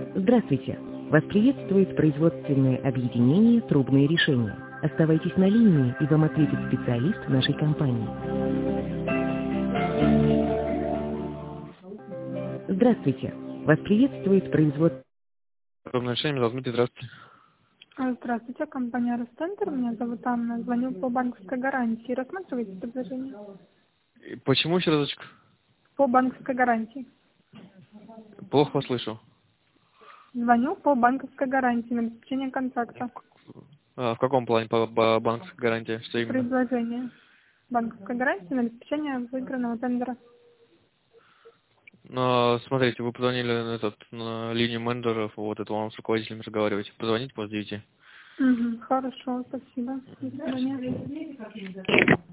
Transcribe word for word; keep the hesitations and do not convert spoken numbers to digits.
Здравствуйте! Вас приветствует производственное объединение «Трубные решения». Оставайтесь на линии, и вам ответит специалист нашей компании. Здравствуйте! Вас приветствует производство... Трубное решение, меня зовут Дмитрий, здравствуйте. А, Здравствуйте, компания Ростендер. Меня зовут Анна. Звоню по банковской гарантии. Рассматриваете предложение? И Почему еще разочек? По банковской гарантии. Плохо вас слышу. Звоню по банковской гарантии на обеспечение контакта. А, в каком плане по, по банковской гарантии? Что именно? Предложение. Банковской гарантии на обеспечение выигранного тендера. Но, смотрите, вы позвонили на, этот, на линию менеджеров, вот это вам с руководителями разговариваете. Позвоните после девяти. Угу, хорошо, спасибо. До свидания.